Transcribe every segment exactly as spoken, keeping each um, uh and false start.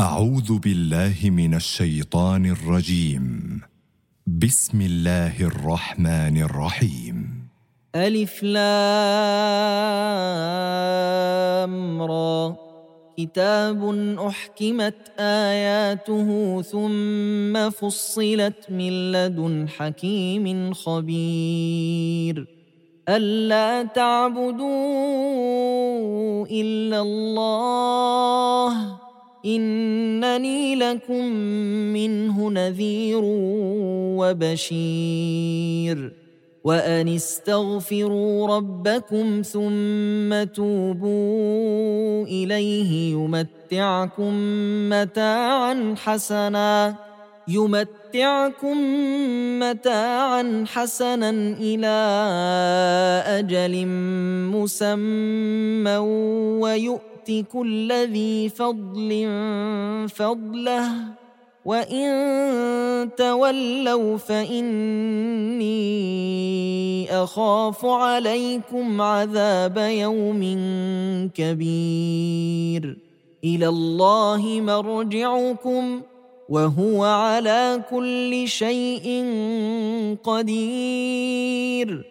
أعوذ بالله من الشيطان الرجيم. بسم الله الرحمن الرحيم. ألف لام را كتاب أحكمت آياته ثم فصلت من لدن حكيم خبير ألا تعبدوا إلا الله إنني لكم منه نذير وبشير وأن استغفروا ربكم ثم توبوا إليه يمتعكم متاعا حسنا يمتعكم متاعا حسنا إلى أجل مسمى ويؤت كل ذي فضل فضله وإن تولوا فإني أخاف عليكم عذاب يوم كبير إلى الله مرجعكم وهو على كل شيء قدير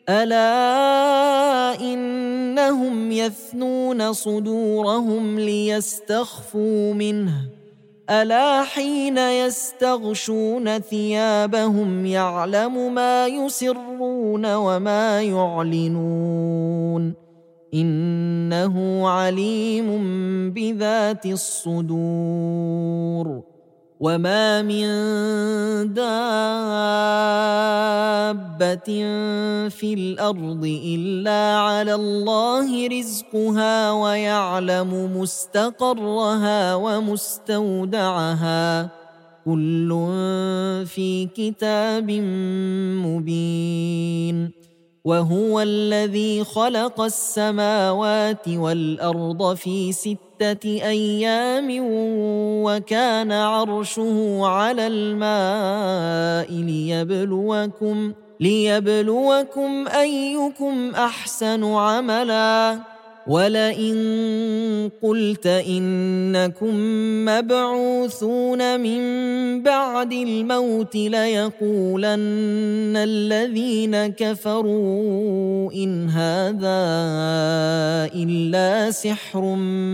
ألا إنهم يثنون صدورهم ليستخفوا منه ألا حين يستغشون ثيابهم يعلم ما يسرون وما يعلنون إنه عليم بذات الصدور وما من دابة في الأرض إلا على الله رزقها ويعلم مستقرها ومستودعها كل في كتاب مبين وهو الذي خلق السماوات والأرض في ستة أيام وكان عرشه على الماء ليبلوكم ليبلوكم أيكم أحسن عملا ولئن قلت إنكم مبعوثون من بعد الموت ليقولن الذين كفروا إن هذا إلا سحر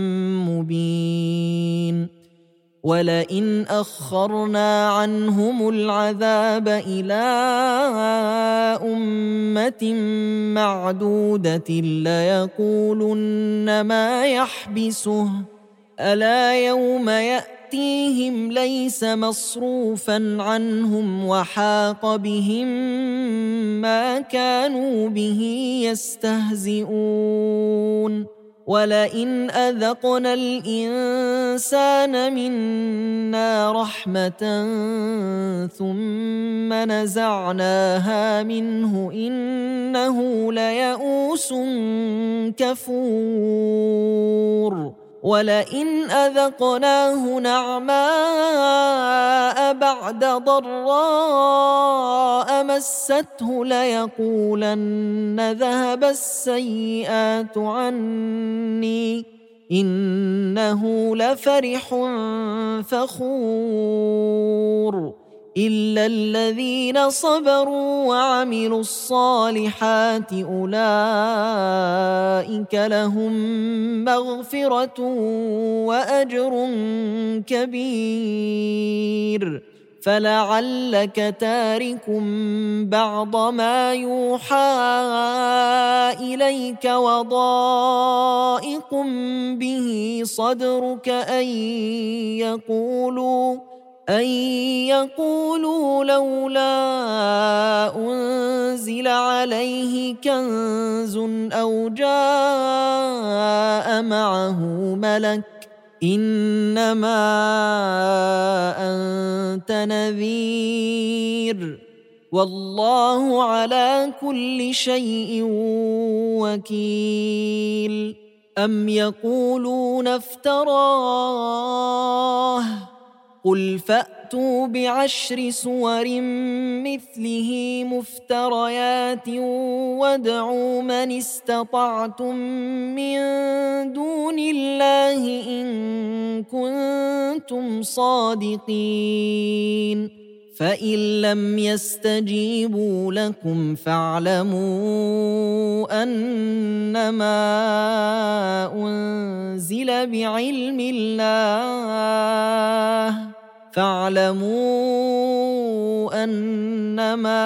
مبين ولئن أخرنا عنهم العذاب إلى أمة معدودة ليقولن ما يحبسه ألا يوم يأتيهم ليس مصروفا عنهم وحاق بهم ما كانوا به يستهزئون ولئن أذقنا الإنسان منا رحمة ثم نزعناها منه إنه ليئوس كفور ولئن أذقناه نعماء بعد ضراء مسته ليقولن ذهب السيئات عني إنه لفرح فخور إلا الذين صبروا وعملوا الصالحات أولئك لهم مغفرة وأجر كبير فلعلك تارك بعض ما يوحى إليك وضائق به صدرك أن يقولوا أن يقولوا لولا أنزل عليه كنز أو جاء معه ملك إنما أنت نذير والله على كل شيء وكيل أم يقولون افتراه قل فأتوا بعشر سور مثله مفتريات وادعوا من استطعتم من دون الله إن كنتم صادقين فإن لم يستجيبوا لكم فاعلموا أنما أنزل بعلم الله فاعلموا أنما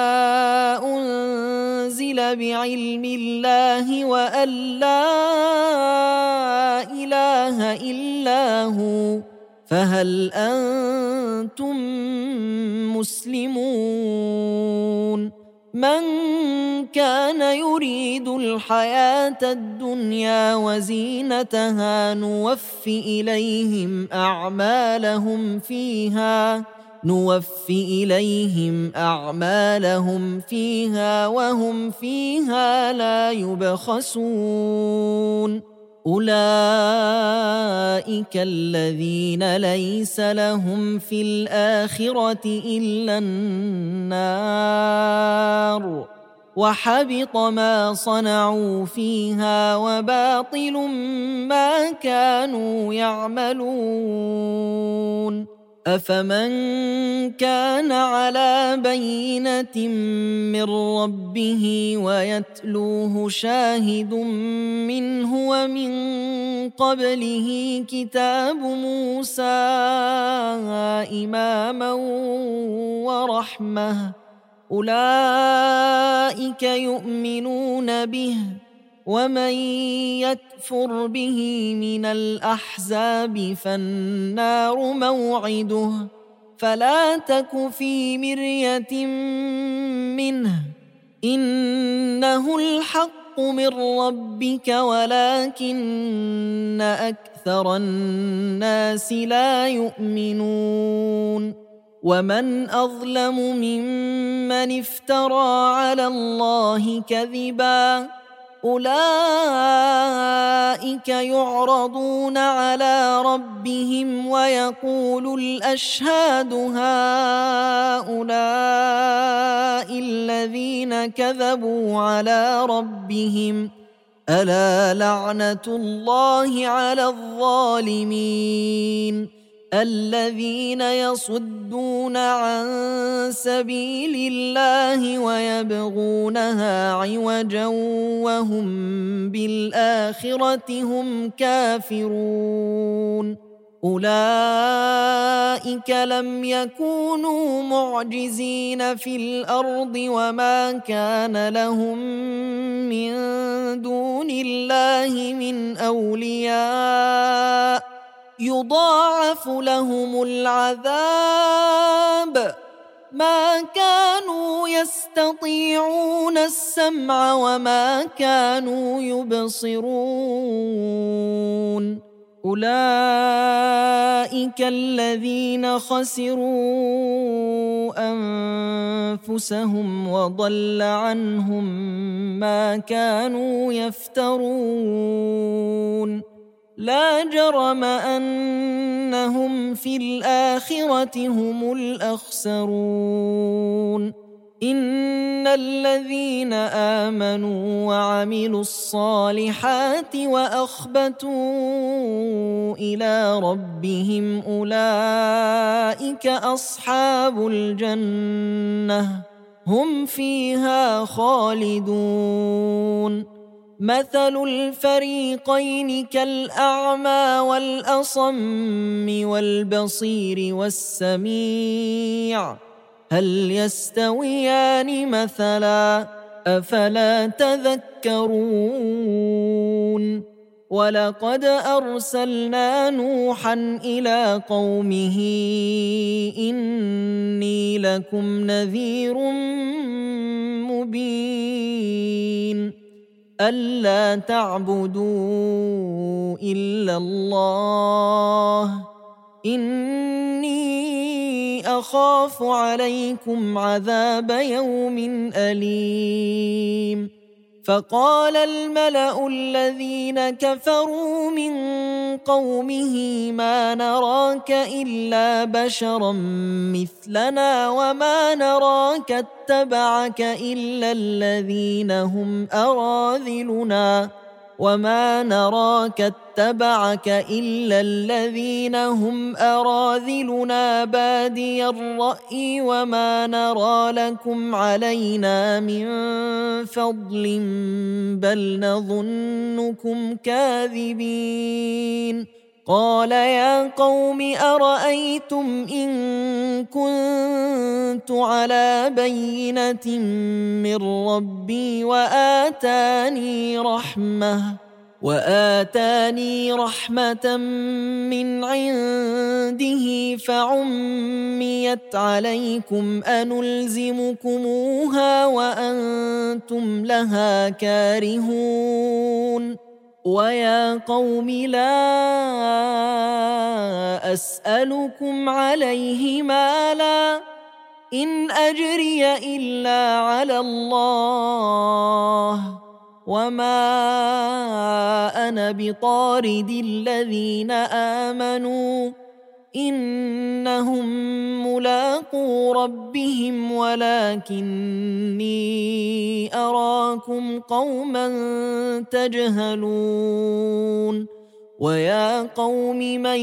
أنزل بعلم الله وأن لا إله إلا هو فهل أنتم مسلمون من كان يريد الحياة الدنيا وزينتها نوف إليهم أعمالهم فيها نوف إليهم أعمالهم فيها وهم فيها لا يبخسون أولئك الذين ليس لهم في الآخرة إلا النار وحبط ما صنعوا فيها وباطل ما كانوا يعملون أفمن كان على بينة من ربه ويتلوه شاهد منه ومن قبله كتاب موسى إماما ورحمة أولئك يؤمنون به ومن يكفر به من الأحزاب فالنار موعده فلا تك في مرية منه إنه الحق من ربك ولكن أكثر الناس لا يؤمنون ومن أظلم ممن افترى على الله كذبا أولئك يعرضون على ربهم ويقول الأشهاد هؤلاء الذين كذبوا على ربهم ألا لعنة الله على الظالمين الذين يصدون عن سبيل الله ويبغونها عوجا وهم بالآخرة هم كافرون أولئك لم يكونوا معجزين في الأرض وما كان لهم من دون الله من أولياء يضاعف لهم العذاب ما كانوا يستطيعون السمع وما كانوا يبصرون أولئك الذين خسروا أنفسهم وضل عنهم ما كانوا يفترون لا جرم أنهم في الآخرة هم الأخسرون إن الذين آمنوا وعملوا الصالحات وأخبتوا إلى ربهم أولئك أصحاب الجنة هم فيها خالدون مثل الفريقين كالأعمى والأصم والبصير والسميع هل يستويان مثلا أفلا تذكرون ولقد أرسلنا نوحا إلى قومه إني لكم نذير مبين ألا تعبدوا إلا الله إني أخاف عليكم عذاب يوم أليم فقال الملأ الذين كفروا من قومه ما نراك إلا بشرا مثلنا وما نراك اتبعك إلا الذين هم أراذلنا وما نراك اتبعك إلا الذين هم أراذلنا بادي الرأي وما نرى لكم علينا من فضل بل نظنكم كاذبين. قال يا قوم أرأيتم إن كنت على بينة من ربي وآتاني رحمة وآتاني رحمة من عنده فعميت عليكم أنلزمكموها وأنتم لها كارهون. ويا قوم لا أسألكم عليه مالا إن أجري إلا على الله وما أنا بطارد الذين آمنوا إنهم ملاقو ربهم ولكني أراكم قوما تجهلون. ويا قوم من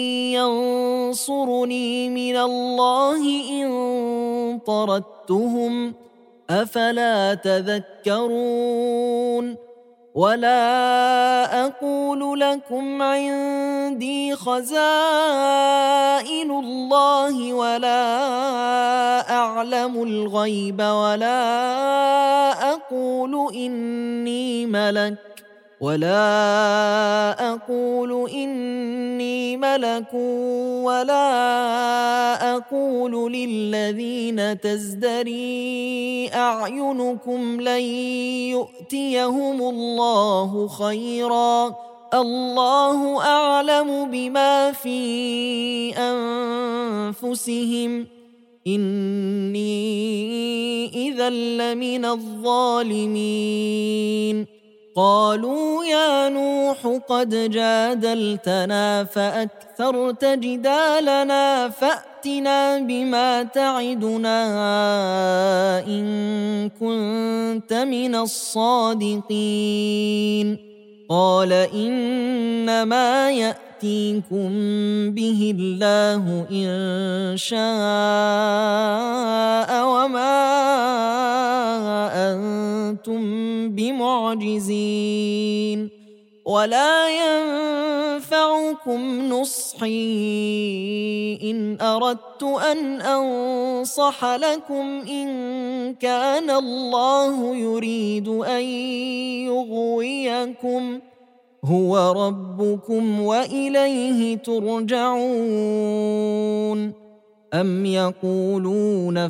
ينصرني من الله إن طردتهم أفلا تذكرون. ولا أقول لكم عندي خزائن الله ولا أعلم الغيب ولا أقول إني ملك ولا أقول إني ملك ولا أقول للذين تزدري أعينكم لن يؤتيهم الله خيرا الله أعلم بما في أنفسهم إني إذا لمن الظالمين. قالوا يا نوح قد جادلتنا فأكثرت جدالنا فأتنا بما تعدنا إن كنت من الصادقين. قال إنما يأتيكم به الله إن شاء وما أنتم بمعجزين. ولا ينفعكم نصحي إن أردت أن أنصح لكم إن كان الله يريد أن يغويكم هو ربكم وإليه ترجعون. أم يقولون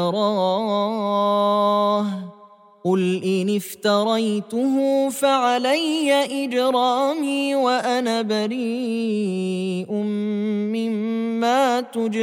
افتراه قل إن افتريته فعلي إجرامي وأنا بريء مما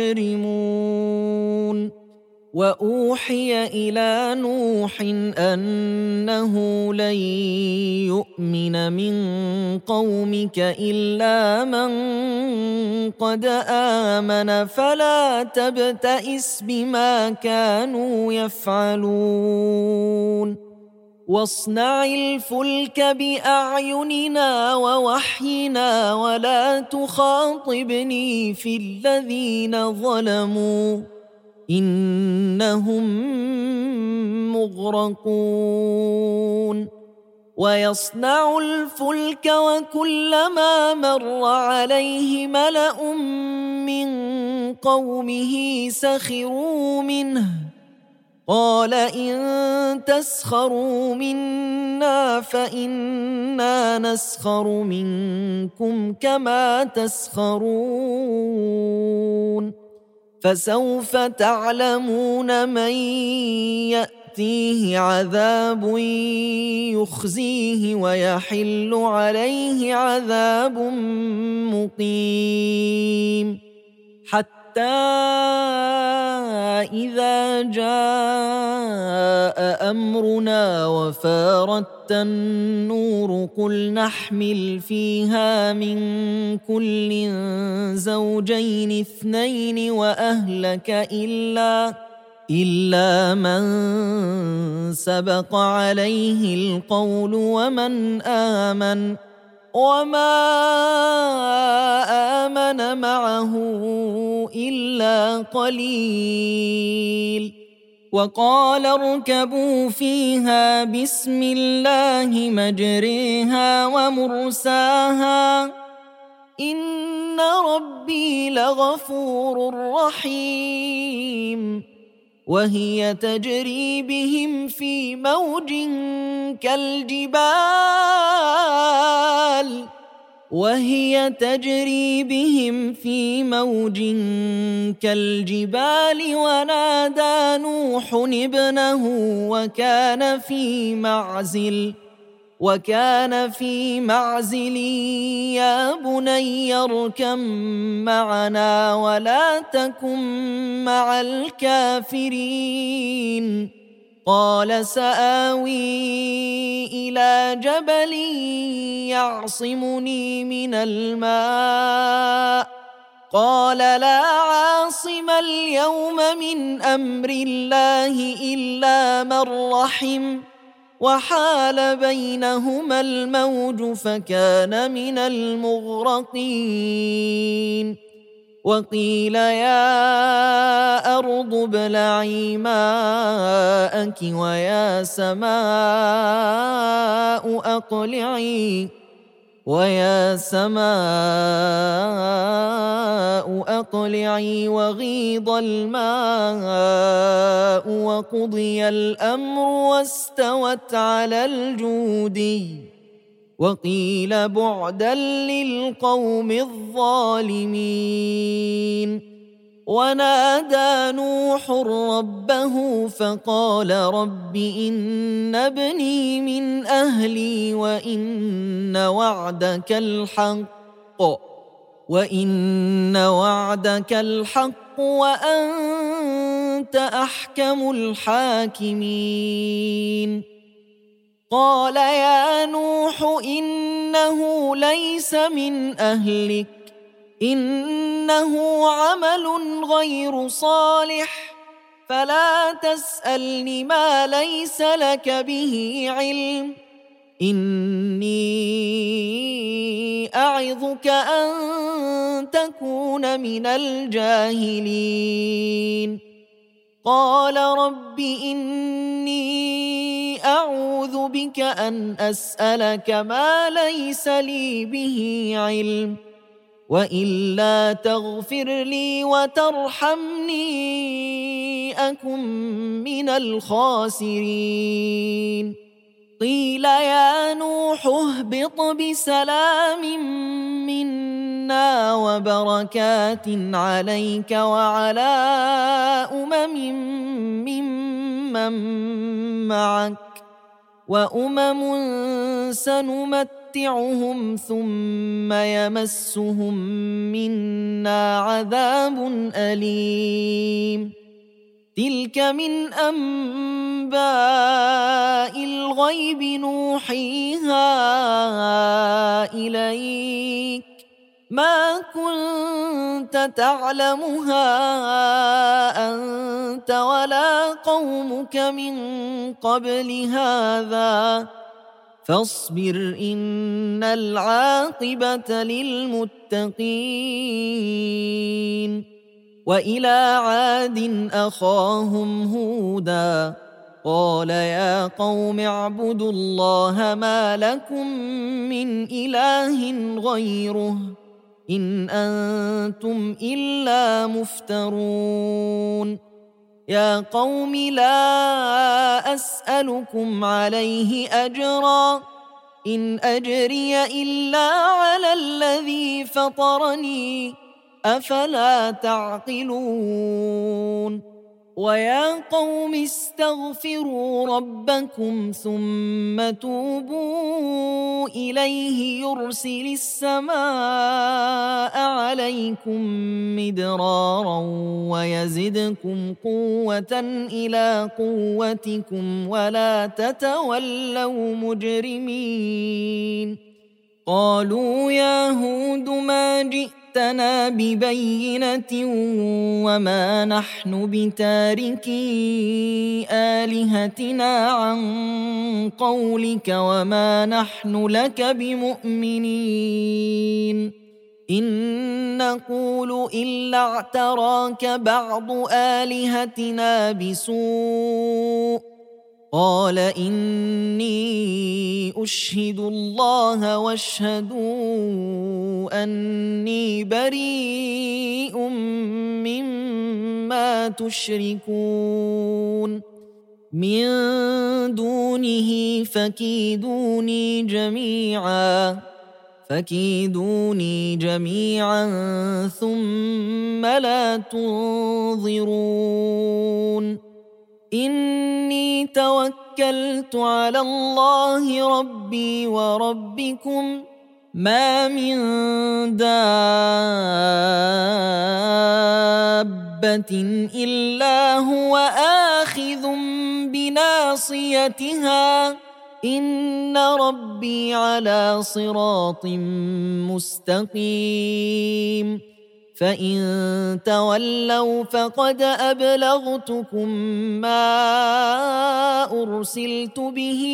تجرمون. وأوحي إلى نوح أنه لن يؤمن من قومك إلا من قد آمن فلا تبتئس بما كانوا يفعلون. واصنع الفلك بأعيننا ووحينا ولا تخاطبني في الذين ظلموا إنهم مغرقون. ويصنع الفلك وكلما مر عليه ملأ من قومه سخروا منه قال إن تسخروا منا فإنا نسخر منكم كما تسخرون. فسوف تعلمون من يأتيه عذاب يخزيه ويحل عليه عذاب مقيم. حتى إذا جاء أمرنا وفارت النور قل نحمل فيها من كل زوجين اثنين وأهلك إلا إلا من سبق عليه القول ومن آمن وما آمن معه إلا قليل. وقال اركبوا فيها بسم الله مجريها ومرساها إن ربي لغفور رحيم. وهي تجري بهم في موج كالجبال وهي تجري بهم في موج كالجبال ونادى نوح ابنه وكان في معزل وكان في معزل يا بني اركب معنا ولا تكن مع الكافرين. قال سآوي إلى جبل يعصمني من الماء قال لا عاصم اليوم من أمر الله إلا من رحم وحال بينهما الموج فكان من المغرقين. وقيل يا أرض ابلعي ماءك ويا سماء أقلعي ويا سماء أقلعي وغيض الماء وقضي الأمر واستوت على الجودي. وقيل بعدا للقوم الظالمين. ونادى نوح ربه فقال رب إن ابني من أهلي وإن وعدك الحق وإن وعدك الحق وأنت أحكم الحاكمين. قال يا نوح إنه ليس من أهلك إنه عمل غير صالح فلا تسألني ما ليس لك به علم إني أعظك أن تكون من الجاهلين. قال رب إني أعوذ بك أن أسألك ما ليس لي به علم وإلا تغفر لي وترحمني أكن من الخاسرين. قيل يا نوح اهبط بسلام منا وبركات عليك وعلى أمم ممن معك وأمم سنمتعهم ثم يمسهم منا عذاب أليم. تلك من أنباء الغيب نوحيها إليك ما كنت تعلمها أنت ولا قومك من قبل هذا فاصبر إن العاقبة للمتقين. وإلى عاد أخاهم هودا قال يا قوم اعبدوا الله ما لكم من إله غيره إن أنتم إلا مفترون. يا قوم لا أسألكم عليه أجرا إن أجري إلا على الذي فطرني أفلا تعقلون. ويا قوم استغفروا ربكم ثم توبوا إليه يرسل السماء عليكم مدرارا ويزدكم قوة إلى قوتكم ولا تتولوا مجرمين. قالوا يا هود ما جئتنا ببينة وما نحن بتاركي آلهتنا عن قولك وما نحن لك بمؤمنين إن نقول إلا اعتراك بعض آلهتنا بسوء. قال إني أشهد الله واشهدوا أني بريء مما تشركون من دونه فكيدوني جميعا فكيدوني جميعا ثم لا تنظرون. إني توكلت على الله ربي وربكم ما من دابة إلا هو آخذ بناصيتها إن ربي على صراط مستقيم. فإن تولوا فقد أبلغتكم ما أرسلت به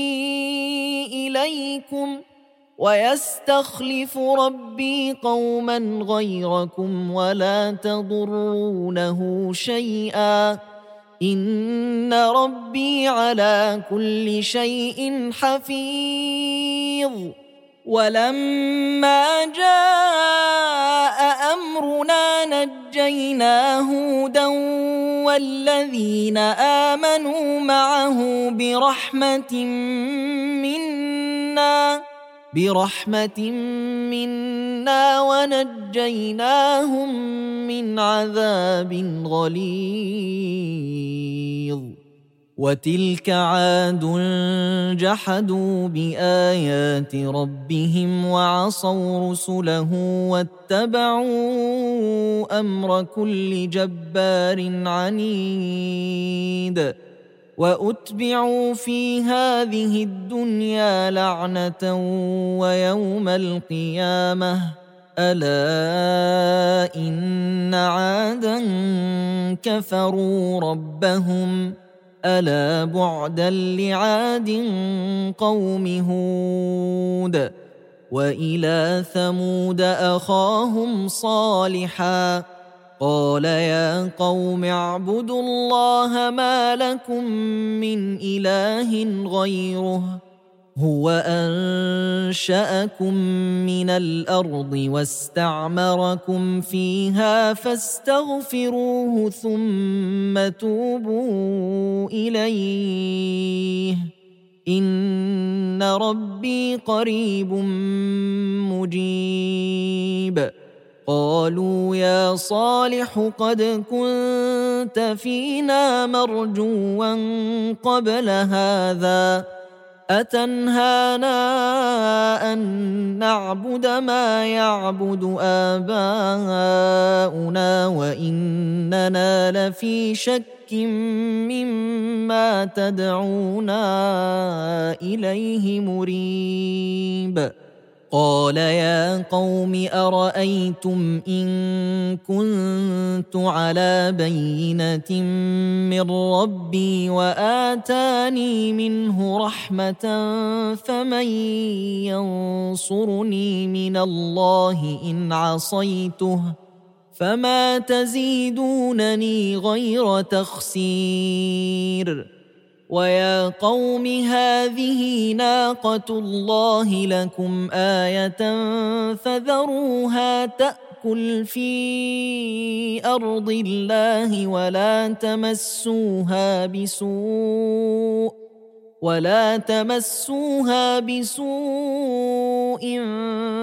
إليكم ويستخلف ربي قوما غيركم ولا تضرونه شيئا إن ربي على كل شيء حفيظ. ولما جاء أمرنا نجينا هودا والذين آمنوا معه برحمة منا برحمة منا ونجيناهم من عذاب غليظ. وتلك عاد جحدوا بآيات ربهم وعصوا رسله واتبعوا أمر كل جبار عنيد. وأتبعوا في هذه الدنيا لعنة ويوم القيامة ألا إن عادا كفروا ربهم ألا بعدا لعاد قوم هود. وإلى ثمود أخاهم صالحا قال يا قوم اعبدوا الله ما لكم من إله غيره هو أنشأكم من الأرض واستعمركم فيها فاستغفروه ثم توبوا إليه إن ربي قريب مجيب. قالوا يا صالح قد كنت فينا مرجوا قبل هذا أتنهانا أن نعبد ما يعبد آباؤنا وإننا لفي شك مما تدعونا إليه مريب. قال يا قوم أرأيتم إن كنت على بينة من ربي وآتاني منه رحمة فمن ينصرني من الله إن عصيته فما تزيدونني غير تخسير. ويا قوم هذه ناقة الله لكم آية فذروها تأكل في أرض الله ولا تمسوها بسوء ولا تمسوها بسوء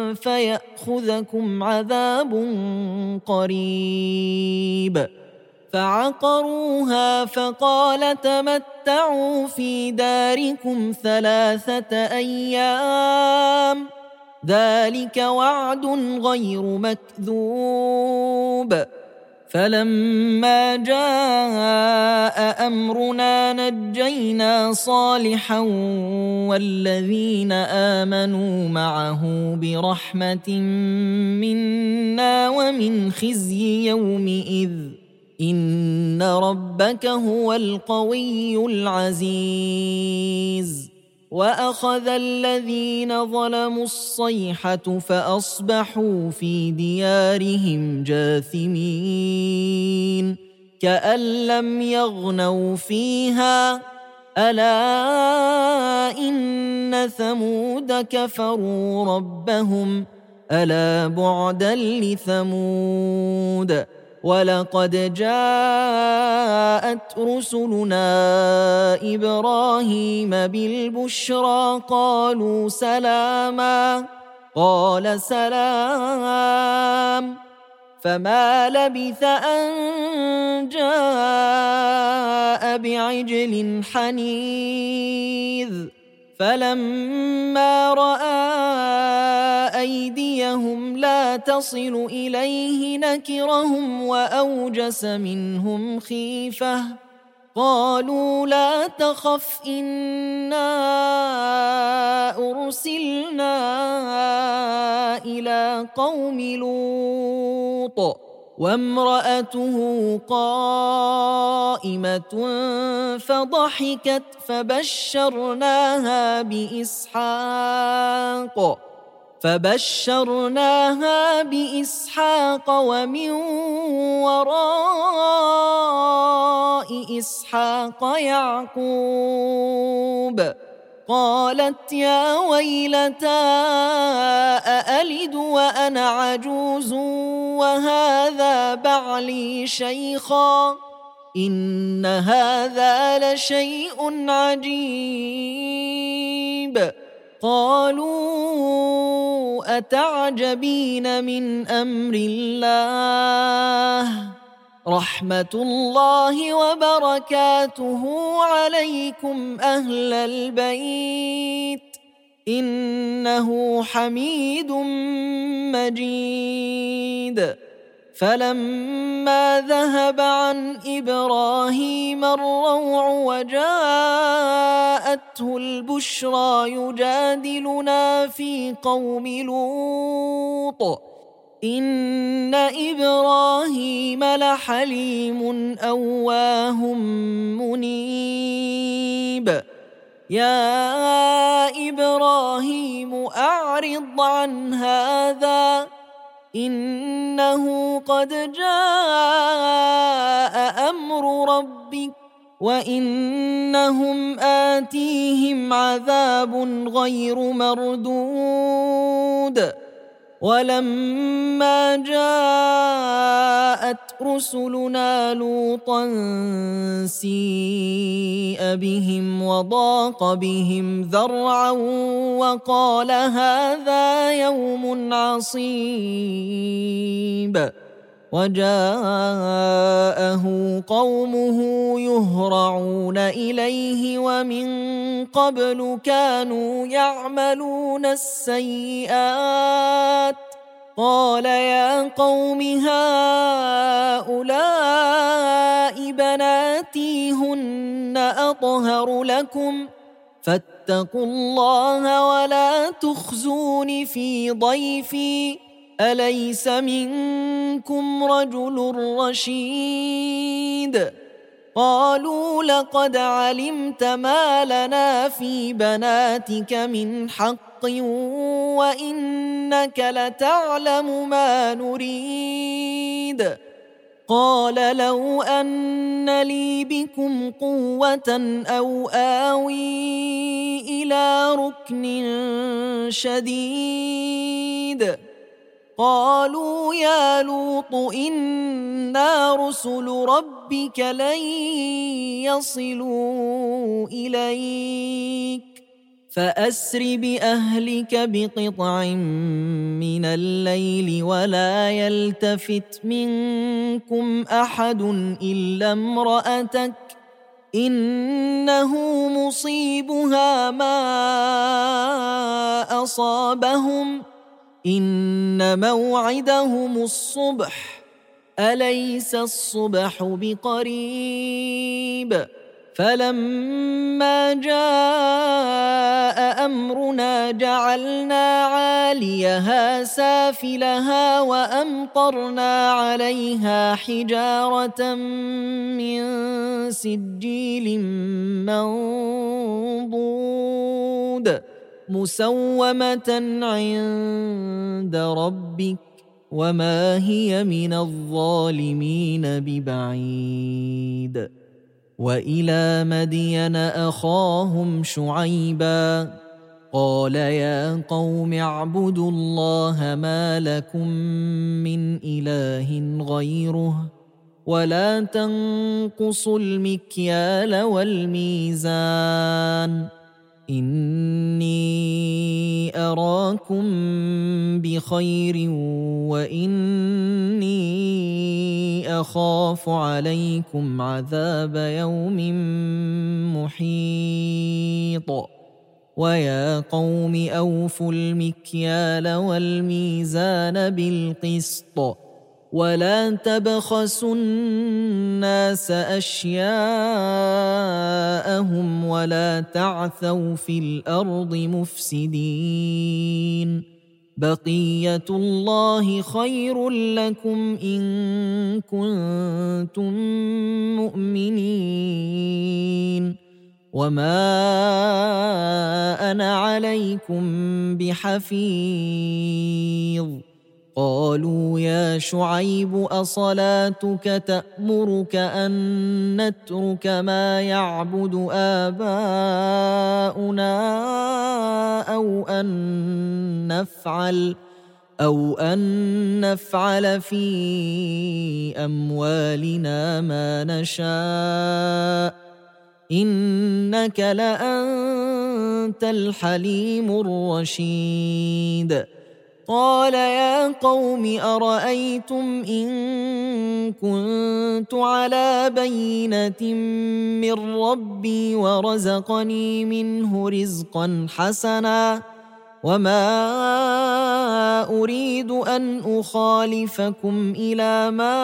فيأخذكم عذاب قريب. فعقروها فقال تمتعوا في داركم ثلاثة أيام ذلك وعد غير مكذوب. فلما جاء أمرنا نجينا صالحا والذين آمنوا معه برحمة منا ومن خزي يومئذ إن ربك هو القوي العزيز. وأخذ الذين ظلموا الصيحة فأصبحوا في ديارهم جاثمين كأن لم يغنوا فيها ألا إن ثمود كفروا ربهم ألا بعدا لثمود. ولقد جاءت رسلنا إبراهيم بالبشرى قالوا سلاما قال سلام فما لبث أن جاء بعجل حنيذ. فلما رأى أيديهم لا تصل إليه نكرهم وأوجس منهم خيفة قالوا لا تخف إنا أرسلنا إلى قوم لوط وامرأته قائمة فضحكت فبشرناها بإسحاق فبشرناها بإسحاق ومن وراء إسحاق يعقوب. قالت يا ويلتى أألد وأنا عجوز وهذا بعلي شيخا إن هذا لشيء عجيب. قالوا أتعجبين من أمر الله رحمة الله وبركاته عليكم أهل البيت إنه حميد مجيد. فلما ذهب عن إبراهيم الروع وجاءته البشرى يجادلنا في قوم لوط إن إبراهيم لحليم أواه منيب. يا إبراهيم أعرض عن هذا إنه قد جاء أمر ربك وإنهم آتيهم عذاب غير مردود. ولما جاءت رسلنا لوطا سيء بهم وضاق بهم ذرعا وقال هذا يوم عصيب. وجاءه قومه يهرعون إليه ومن قبل كانوا يعملون السيئات قال يا قوم هؤلاء بناتي هن أطهر لكم فاتقوا الله ولا تخزون في ضيفي أليس منكم رجل رشيد. قالوا لقد علمت ما لنا في بناتك من حق وإنك لتعلم ما نريد. قال لو أن لي بكم قوة أو آوي إلى ركن شديد. قالوا يا لوط إنا رسل ربك لن يصلوا إليك فأسر بأهلك بقطع من الليل ولا يلتفت منكم أحد إلا امرأتك إنه مصيبها ما أصابهم إن موعدهم الصبح أليس الصبح بقريب فلما جاء أمرنا جعلنا عاليها سافلها وأمطرنا عليها حجارة من سجيل منضود مسومة عند ربك وما هي من الظالمين ببعيد وإلى مدين أخاهم شعيبا قال يا قوم اعبدوا الله ما لكم من إله غيره ولا تنقصوا المكيال والميزان إني أراكم بخير وإني أخاف عليكم عذاب يوم محيط ويا قوم أوفوا المكيال والميزان بالقسط ولا تبخسوا الناس أشياءهم ولا تعثوا في الأرض مفسدين بقية الله خير لكم إن كنتم مؤمنين وما أنا عليكم بحفيظ قالوا يا شعيب أصلاتك تأمرك أن نترك ما يعبد آباؤنا أو أن نفعل أو أن نفعل في أموالنا ما نشاء إنك لأنت الحليم الرشيد قال يا قوم أرأيتم إن كنت على بينة من ربي ورزقني منه رزقا حسنا وما أريد أن أخالفكم إلى ما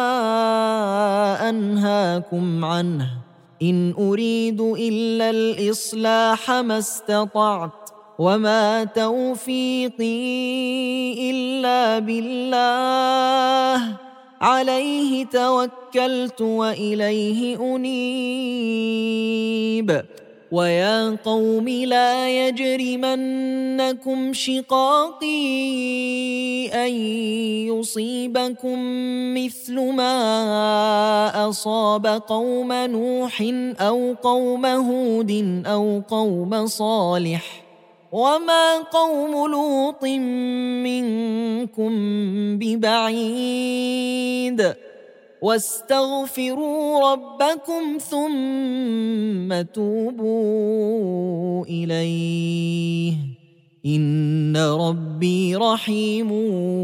أنهاكم عنه إن أريد إلا الإصلاح ما استطعت وما توفيقي إلا بالله عليه توكلت وإليه أنيب ويا قوم لا يجرمنكم شقاقي أن يصيبكم مثل ما أصاب قوم نوح أو قوم هود أو قوم صالح وما قوم لوط منكم ببعيد واستغفروا ربكم ثم توبوا إليه إن ربي رحيم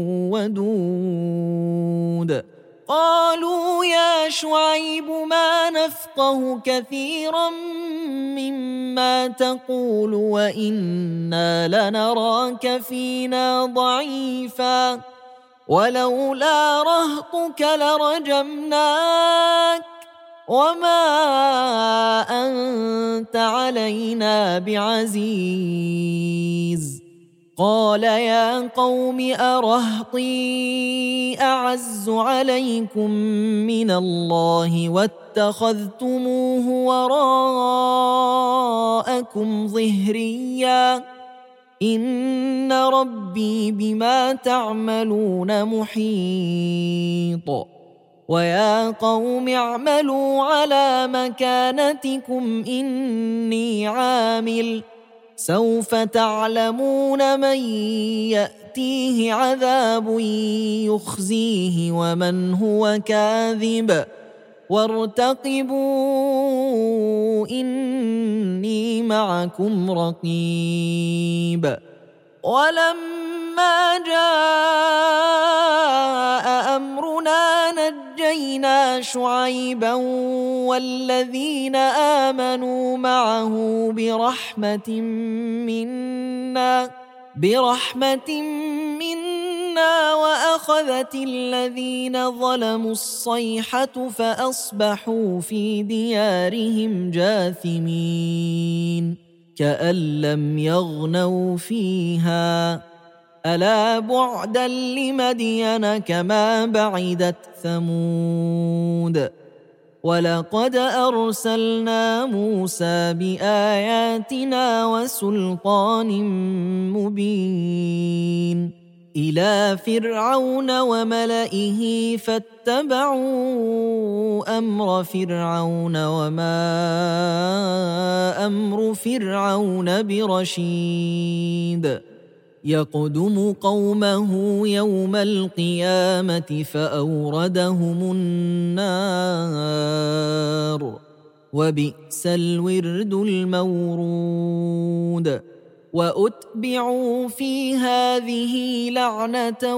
ودود قالوا يا شعيب ما نفقه كثيرا مما تقول وإنا لنراك فينا ضعيفا ولولا رهطك لرجمناك وما أنت علينا بعزيز قال يا قوم أرهطي أعز عليكم من الله واتخذتموه وراءكم ظهريا إن ربي بما تعملون محيط ويا قوم اعملوا على مكانتكم إني عامل سوف تعلمون من يأتيه عذاب يخزيه ومن هو كاذب وارتقبوا إني معكم رقيب ولما جاء أمرنا نجينا شعيبا والذين آمنوا معه برحمة منا برحمة منا وأخذت الذين ظلموا الصيحة فأصبحوا في ديارهم جاثمين كأن لم يغنوا فيها ألا بعدا لمدين كما بعدت ثمود ولقد أرسلنا موسى بآياتنا وسلطان مبين إلى فرعون وملئه فاتبعوا أمر فرعون وما أمر فرعون برشيد يقدم قومه يوم القيامة فأوردهم النار وبئس الورد المورود وأتبعوا في هذه لعنة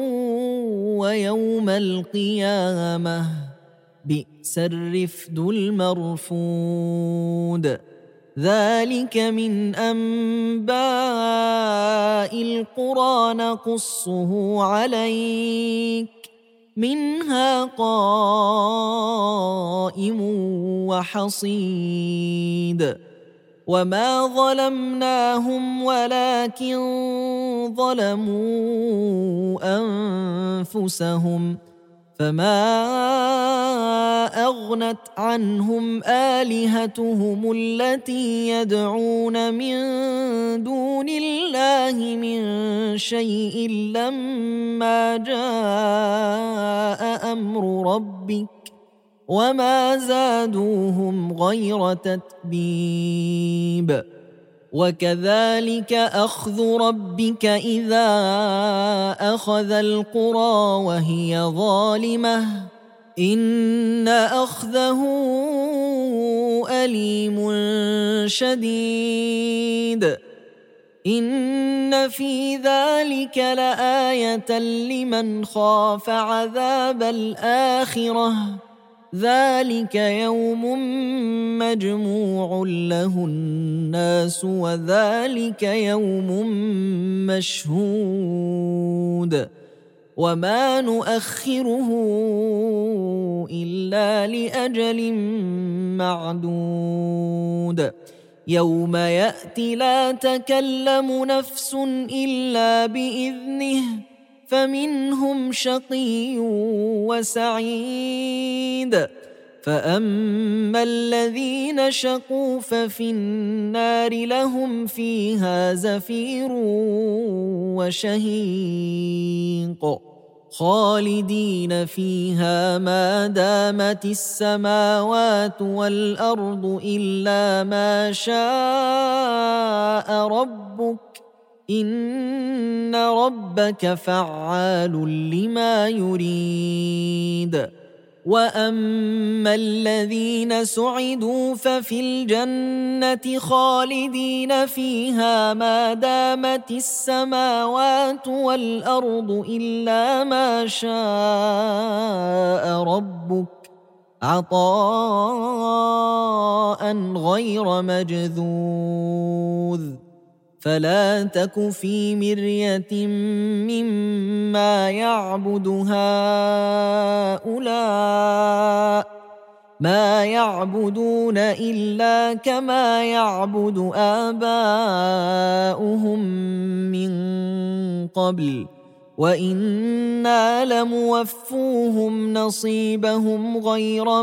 ويوم القيامة بئس الرفد المرفود ذلك من أنباء القرى نقصه عليك منها قائم وحصيد وما ظلمناهم ولكن ظلموا أنفسهم فما أغنت عنهم آلهتهم التي يدعون من دون الله من شيء لما جاء أمر ربك وما زادوهم غير تتبيب وكذلك أخذ ربك إذا أخذ القرى وهي ظالمة إن أخذه أليم شديد إن في ذلك لآية لمن خاف عذاب الآخرة ذلك يوم مجموع له الناس وذلك يوم مشهود وما نؤخره إلا لأجل معدود يوم يأتي لا تكلم نفس إلا بإذنه فمنهم شقي وسعيد فأما الذين شقوا ففي النار لهم فيها زفير وشهيق خالدين فيها ما دامت السماوات والأرض إلا ما شاء ربك إن ربك فعال لما يريد وأما الذين سعدوا ففي الجنة خالدين فيها ما دامت السماوات والأرض إلا ما شاء ربك عطاء غير مجذوذ فلا تك في مرية مما يعبد هؤلاء ما يعبدون إلا كما يعبد آباؤهم من قبل وإنا لموفوهم نصيبهم غير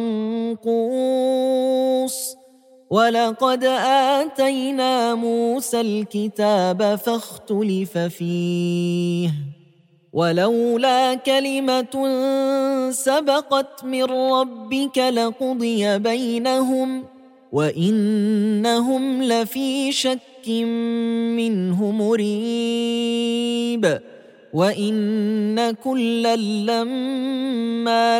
منقوص ولقد آتينا موسى الكتاب فاختلف فيه ولولا كلمة سبقت من ربك لقضي بينهم وإنهم لفي شك منه مريب وإن كلا لما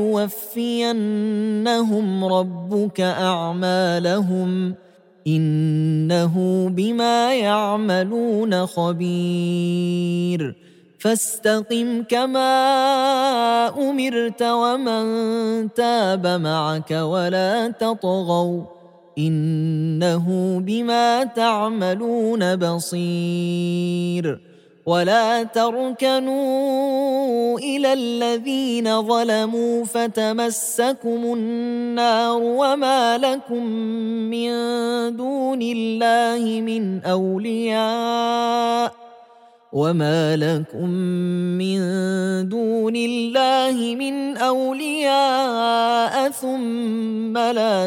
ليوفينهم ربك أعمالهم إنه بما يعملون خبير فاستقم كما أمرت ومن تاب معك ولا تطغوا إنه بما تعملون بصير ولا تركنوا إلى الذين ظلموا فتمسكم النار وما لكم من دون الله من أولياء وما لكم من دون الله من أولياء ثم لا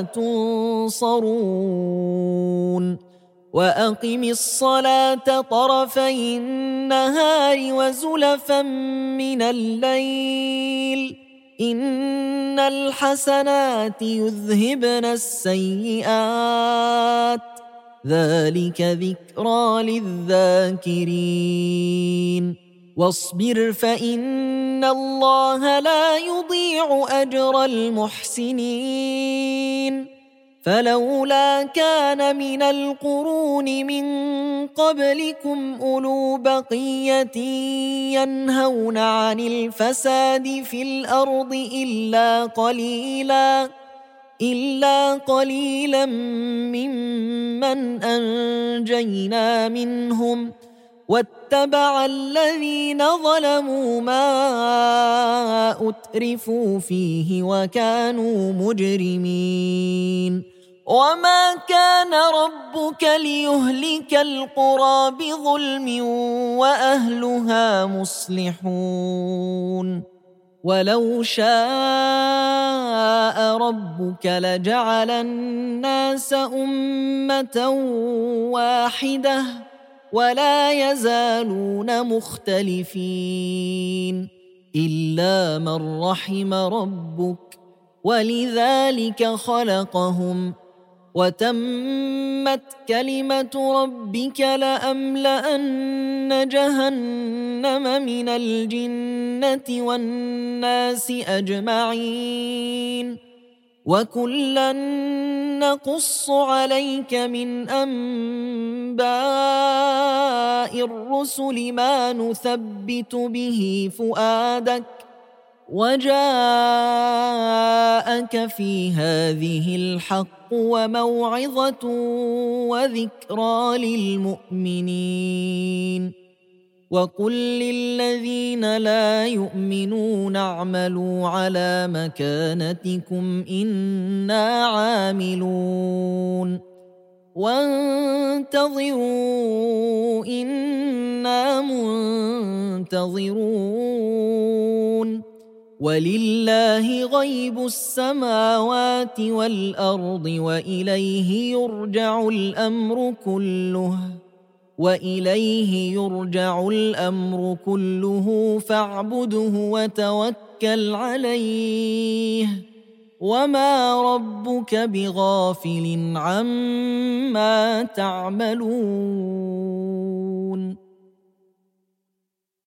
تنصرون وأقم الصلاة طرفي النهار وزلفا من الليل إن الحسنات يذهبن السيئات ذلك ذكرى للذاكرين واصبر فإن الله لا يضيع أجر المحسنين فلولا كان من القرون من قبلكم أولو بقية ينهون عن الفساد في الأرض إلا قليلا إلا قليلا ممن أنجينا منهم واتبع الذين ظلموا ما أترفوا فيه وكانوا مجرمين وما كان ربك ليهلك القرى بظلم وأهلها مصلحون ولو شاء ربك لجعل الناس أمة واحدة ولا يزالون مختلفين إلا من رحم ربك ولذلك خلقهم وتمت كلمة ربك لأملأن جهنم من الجنة والناس أجمعين وكلا نقص عليك من أنباء الرسل ما نثبت به فؤادك وجاءك في هذه الحق وموعظة وذكرى للمؤمنين وقل للذين لا يؤمنون اعملوا على مكانتكم إنا عاملون وانتظروا إنا منتظرون ولله غيب السماوات والأرض وإليه يرجع الأمر كله وإليه يرجع الأمر كله فاعبده وتوكل عليه وما ربك بغافل عما تعملون